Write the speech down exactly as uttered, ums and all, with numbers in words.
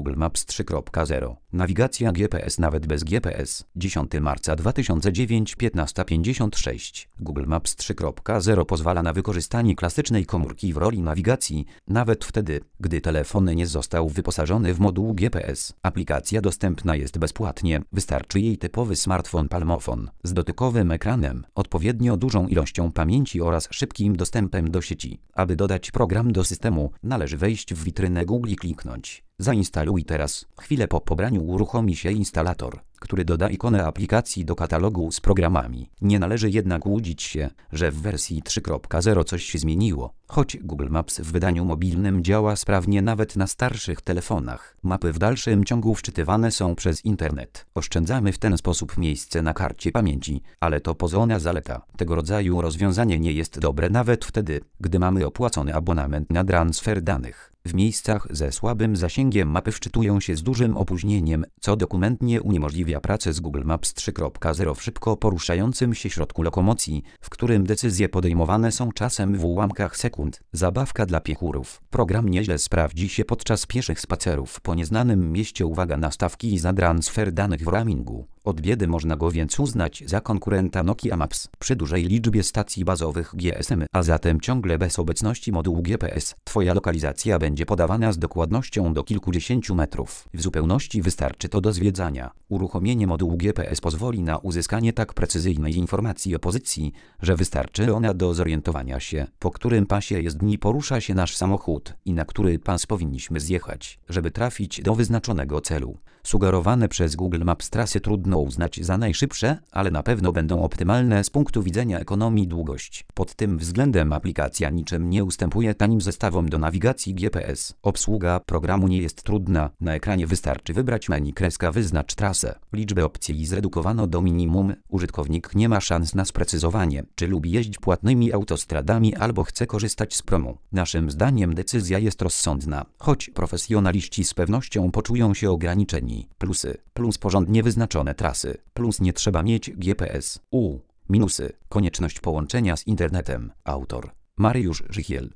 Google Maps trzy kropka zero. Nawigacja G P S nawet bez G P S. dziesiątego marca dwa tysiące dziewiątego, piętnasta pięćdziesiąt sześć. Google Maps trzy kropka zero pozwala na wykorzystanie klasycznej komórki w roli nawigacji, nawet wtedy, gdy telefon nie został wyposażony w moduł G P S. Aplikacja dostępna jest bezpłatnie, wystarczy jej typowy smartfon Palmofon z dotykowym ekranem, odpowiednio dużą ilością pamięci oraz szybkim dostępem do sieci. Aby dodać program do systemu, należy wejść w witrynę Google i kliknąć Zainstaluj teraz. Chwilę po pobraniu uruchomi się instalator, który doda ikonę aplikacji do katalogu z programami. Nie należy jednak łudzić się, że w wersji trzy kropka zero coś się zmieniło. Choć Google Maps w wydaniu mobilnym działa sprawnie nawet na starszych telefonach, mapy w dalszym ciągu wczytywane są przez internet. Oszczędzamy w ten sposób miejsce na karcie pamięci, ale to pozorna zaleta. Tego rodzaju rozwiązanie nie jest dobre nawet wtedy, gdy mamy opłacony abonament na transfer danych. W miejscach ze słabym zasięgiem mapy wczytują się z dużym opóźnieniem, co dokumentnie uniemożliwia pracę z Google Maps trzy kropka zero w szybko poruszającym się środku lokomocji, w którym decyzje podejmowane są czasem w ułamkach sekund. Zabawka dla piechurów. Program nieźle sprawdzi się podczas pieszych spacerów po nieznanym mieście. Uwaga na stawki za transfer danych w roamingu. Od biedy można go więc uznać za konkurenta Nokia Maps przy dużej liczbie stacji bazowych G S M, a zatem ciągle bez obecności modułu G P S. Twoja lokalizacja będzie podawana z dokładnością do kilkudziesięciu metrów. W zupełności wystarczy to do zwiedzania. Uruchomienie modułu G P S pozwoli na uzyskanie tak precyzyjnej informacji o pozycji, że wystarczy ona do zorientowania się, po którym pasie jezdni porusza się nasz samochód i na który pas powinniśmy zjechać, żeby trafić do wyznaczonego celu. Sugerowane przez Google Maps trasy trudno uznać za najszybsze, ale na pewno będą optymalne z punktu widzenia ekonomii długość. Pod tym względem aplikacja niczym nie ustępuje tanim zestawom do nawigacji G P S. Obsługa programu nie jest trudna. Na ekranie wystarczy wybrać menu kreska wyznacz trasę. Liczbę opcji zredukowano do minimum. Użytkownik nie ma szans na sprecyzowanie, czy lubi jeździć płatnymi autostradami albo chce korzystać z promu. Naszym zdaniem decyzja jest rozsądna, choć profesjonaliści z pewnością poczują się ograniczeni. Plusy. Plus porządnie wyznaczone trasy. Plus nie trzeba mieć G P S. U. Minusy. Konieczność połączenia z internetem. Autor Mariusz Żychiel.